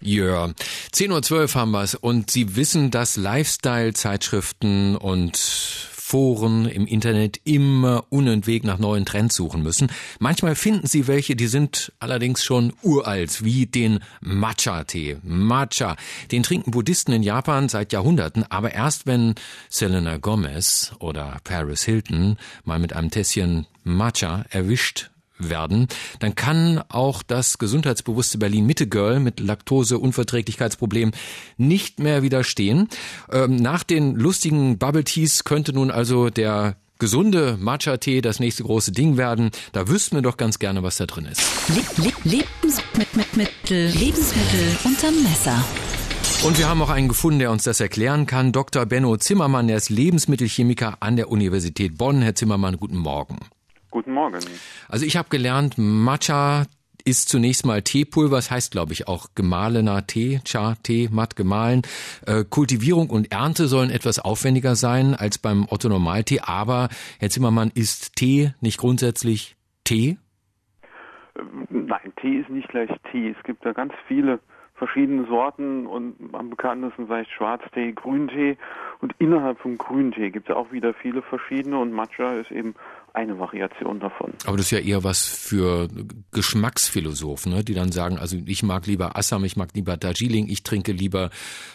Ja, 10:12 Uhr haben wir's und Sie wissen, dass Lifestyle-Zeitschriften und Foren im Internet immer unentwegt nach neuen Trends suchen müssen. Manchmal finden Sie welche, die sind allerdings schon uralt, wie den Matcha-Tee. Matcha, den trinken Buddhisten in Japan seit Jahrhunderten, aber erst wenn Selena Gomez oder Paris Hilton mal mit einem Tässchen Matcha erwischt werden, dann kann auch das gesundheitsbewusste Berlin-Mitte-Girl mit Laktoseunverträglichkeitsproblem nicht mehr widerstehen. Nach den lustigen Bubble Teas könnte nun also der gesunde Matcha-Tee das nächste große Ding werden. Da wüssten wir doch ganz gerne, was da drin ist. Lebensmittel unterm Messer. Und wir haben auch einen gefunden, der uns das erklären kann. Dr. Benno Zimmermann, der ist Lebensmittelchemiker an der Universität Bonn. Herr Zimmermann, guten Morgen. Guten Morgen. Also ich habe gelernt, Matcha ist zunächst mal Teepulver, das heißt glaube ich auch gemahlener Tee, Cha-Tee, matt gemahlen. Kultivierung und Ernte sollen etwas aufwendiger sein als beim Otto-Normaltee, aber Herr Zimmermann, ist Tee nicht grundsätzlich Tee? Nein, Tee ist nicht gleich Tee. Es gibt da ganz viele verschiedene Sorten und am bekanntesten vielleicht Schwarztee, Grüntee und innerhalb vom Grüntee gibt es auch wieder viele verschiedene und Matcha ist eben eine Variation davon. Aber das ist ja eher was für Geschmacksphilosophen, ne? Die dann sagen, also ich mag lieber Assam, ich mag lieber Darjeeling, ich trinke lieber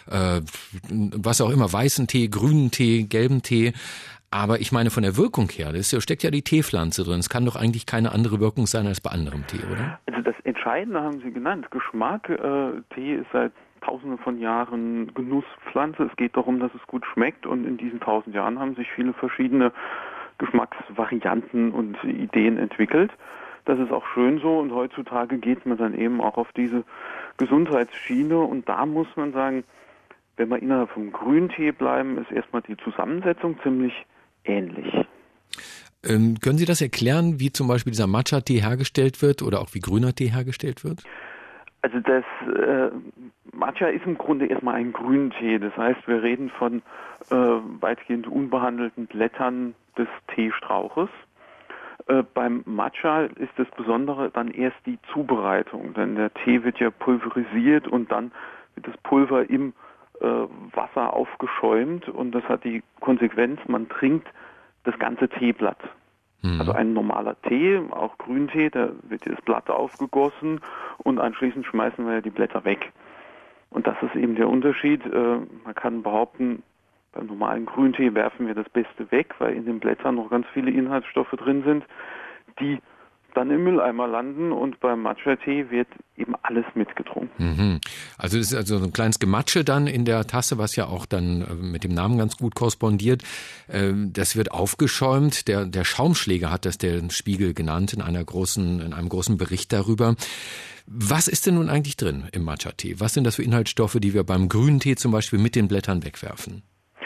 was auch immer, weißen Tee, grünen Tee, gelben Tee. Aber ich meine von der Wirkung her, steckt ja die Teepflanze drin. Es kann doch eigentlich keine andere Wirkung sein als bei anderem Tee, oder? Also das Entscheidende haben Sie genannt. Geschmack. Tee ist seit Tausenden von Jahren Genusspflanze. Es geht darum, dass es gut schmeckt. Und in diesen 1000 Jahren haben sich viele verschiedene Geschmacksvarianten und Ideen entwickelt. Das ist auch schön so. Und heutzutage geht man dann eben auch auf diese Gesundheitsschiene. Und da muss man sagen, wenn wir innerhalb vom Grüntee bleiben, ist erstmal die Zusammensetzung ziemlich ähnlich. Können Sie das erklären, wie zum Beispiel dieser Matcha-Tee hergestellt wird oder auch wie grüner Tee hergestellt wird? Also das Matcha ist im Grunde erstmal ein Grüntee. Das heißt, wir reden von weitgehend unbehandelten Blättern des Teestrauches. Beim Matcha ist das Besondere dann erst die Zubereitung, denn der Tee wird ja pulverisiert und dann wird das Pulver im Wasser aufgeschäumt und das hat die Konsequenz, man trinkt das ganze Teeblatt. Also ein normaler Tee, auch Grüntee, da wird das Blatt aufgegossen und anschließend schmeißen wir die Blätter weg. Und das ist eben der Unterschied. Man kann behaupten, beim normalen Grüntee werfen wir das Beste weg, weil in den Blättern noch ganz viele Inhaltsstoffe drin sind, die dann im Mülleimer landen und beim Matcha-Tee wird eben alles mitgetrunken. Also das ist also so ein kleines Gematsche dann in der Tasse, was ja auch dann mit dem Namen ganz gut korrespondiert. Das wird aufgeschäumt. Der Schaumschläger hat das der Spiegel genannt in einem großen Bericht darüber. Was ist denn nun eigentlich drin im Matcha-Tee? Was sind das für Inhaltsstoffe, die wir beim grünen Tee zum Beispiel mit den Blättern wegwerfen?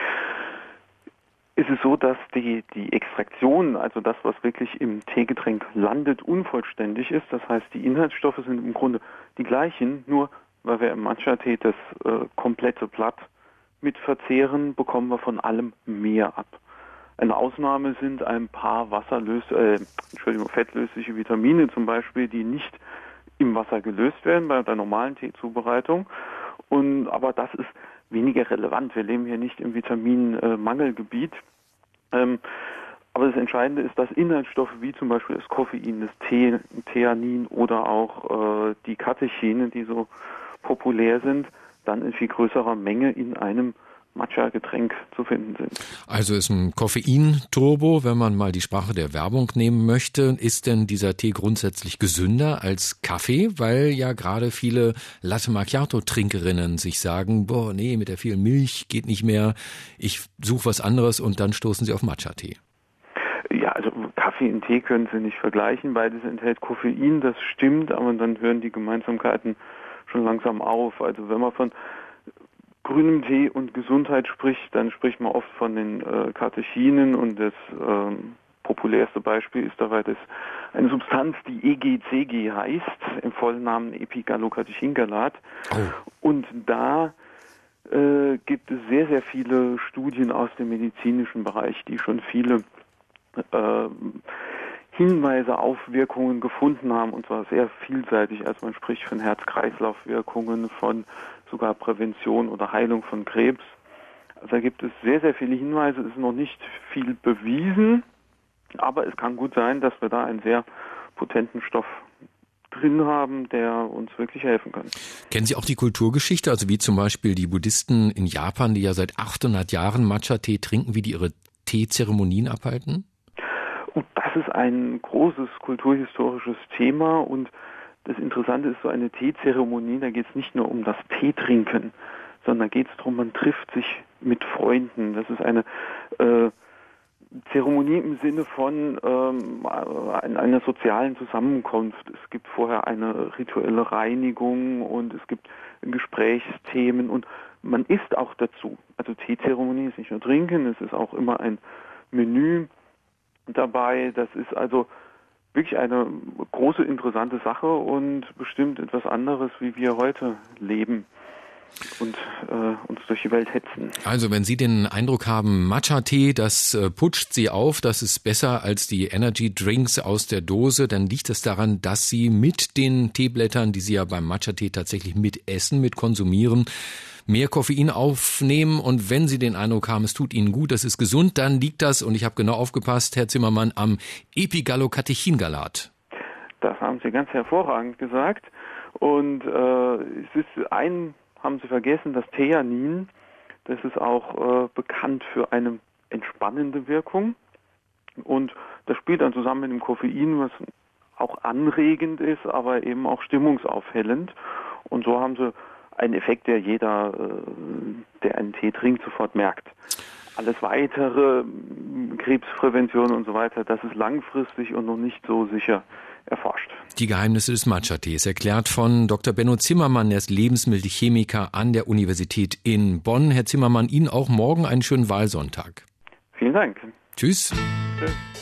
Ist es so, dass die Extraktion, also das, was wirklich im Teegetränk landet, unvollständig ist. Das heißt, die Inhaltsstoffe sind im Grunde die gleichen, nur weil wir im Matcha-Tee das komplette Blatt mit verzehren, bekommen wir von allem mehr ab. Eine Ausnahme sind ein paar fettlösliche Vitamine zum Beispiel, die nicht im Wasser gelöst werden bei der normalen Teezubereitung. Aber das ist weniger relevant. Wir leben hier nicht im Vitaminmangelgebiet. Aber das Entscheidende ist, dass Inhaltsstoffe wie zum Beispiel das Koffein, das Theanin oder auch die Katechine, die so populär sind, dann in viel größerer Menge in einem Matcha-Getränk zu finden sind. Also ist ein Koffein-Turbo, wenn man mal die Sprache der Werbung nehmen möchte. Ist denn dieser Tee grundsätzlich gesünder als Kaffee? Weil ja gerade viele Latte Macchiato-Trinkerinnen sich sagen, boah, nee, mit der vielen Milch geht nicht mehr, ich suche was anderes und dann stoßen sie auf Matcha-Tee. Ja, also Kaffee und Tee können Sie nicht vergleichen. Beides enthält Koffein, das stimmt, aber dann hören die Gemeinsamkeiten schon langsam auf. Also wenn man von grünem Tee und Gesundheit spricht, dann spricht man oft von den Katechinen und das populärste Beispiel ist dabei eine Substanz, die EGCG heißt, im vollen Namen Epigallocatechingalat. Und da gibt es sehr, sehr viele Studien aus dem medizinischen Bereich, die schon viele Hinweise auf Wirkungen gefunden haben, und zwar sehr vielseitig. Also man spricht von Herz-Kreislauf-Wirkungen, von sogar Prävention oder Heilung von Krebs. Also da gibt es sehr, sehr viele Hinweise. Es ist noch nicht viel bewiesen, aber es kann gut sein, dass wir da einen sehr potenten Stoff drin haben, der uns wirklich helfen kann. Kennen Sie auch die Kulturgeschichte, also wie zum Beispiel die Buddhisten in Japan, die ja seit 800 Jahren Matcha-Tee trinken, wie die ihre Teezeremonien abhalten? Und das ist ein großes kulturhistorisches Thema, und das Interessante ist, so eine Teezeremonie, da geht es nicht nur um das Teetrinken, sondern da geht es darum, man trifft sich mit Freunden. Das ist eine Zeremonie im Sinne von einer sozialen Zusammenkunft. Es gibt vorher eine rituelle Reinigung und es gibt Gesprächsthemen und man isst auch dazu. Also Teezeremonie ist nicht nur trinken, es ist auch immer ein Menü dabei. Das ist also wirklich eine große, interessante Sache und bestimmt etwas anderes, wie wir heute leben und uns durch die Welt hetzen. Also wenn Sie den Eindruck haben, Matcha-Tee, das putscht Sie auf, das ist besser als die Energy-Drinks aus der Dose, dann liegt es daran, dass Sie mit den Teeblättern, die Sie ja beim Matcha-Tee tatsächlich mit essen, mit konsumieren, mehr Koffein aufnehmen, und wenn Sie den Eindruck haben, es tut Ihnen gut, das ist gesund, dann liegt das, und ich habe genau aufgepasst, Herr Zimmermann, am Epigallocatechingalat. Das haben Sie ganz hervorragend gesagt, und es ist haben Sie vergessen, das Theanin, das ist auch bekannt für eine entspannende Wirkung, und das spielt dann zusammen mit dem Koffein, was auch anregend ist, aber eben auch stimmungsaufhellend, und so haben Sie einen Effekt, der jeder, der einen Tee trinkt, sofort merkt. Alles weitere, Krebsprävention und so weiter, das ist langfristig und noch nicht so sicher erforscht. Die Geheimnisse des Matcha-Tees, erklärt von Dr. Benno Zimmermann, er ist Lebensmittelchemiker an der Universität in Bonn. Herr Zimmermann, Ihnen auch morgen einen schönen Wahlsonntag. Vielen Dank. Tschüss. Tschüss.